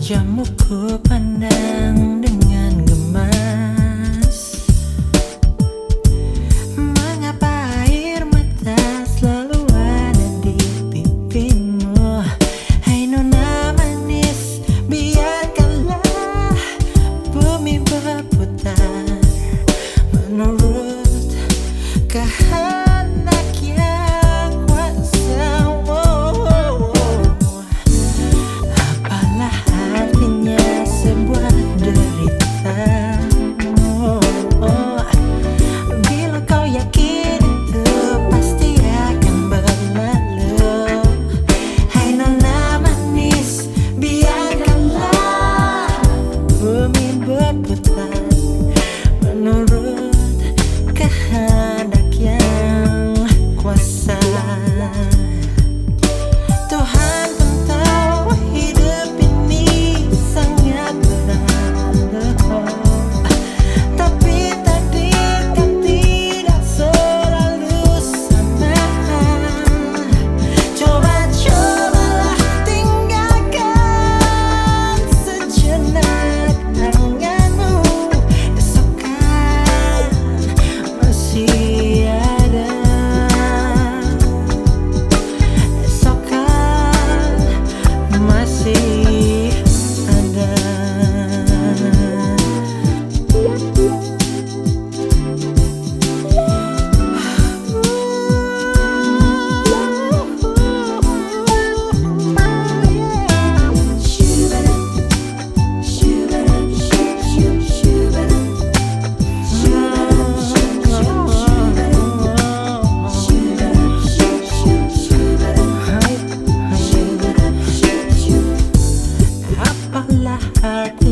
Wajahmu ku pandang dengan gemas. Mengapa air mata selalu ada di pipimu? Hai nona manis, biarkanlah bumi berputar menurut kehendak yang kuasa. Apalah artinya sebuah derita bila kau yakin itu pasti akan berlalu. Hai nona manis, biarkanlah bumi berputar menurut kehendak yang kuasa. Tuhan pun tahu hidup ini sangat berat, tapi takdir kan tidak selalu sama. Cobalah tinggalkan sejenak tanganmu, esok kan masih ada. Esok kan masih ada. Apalah arti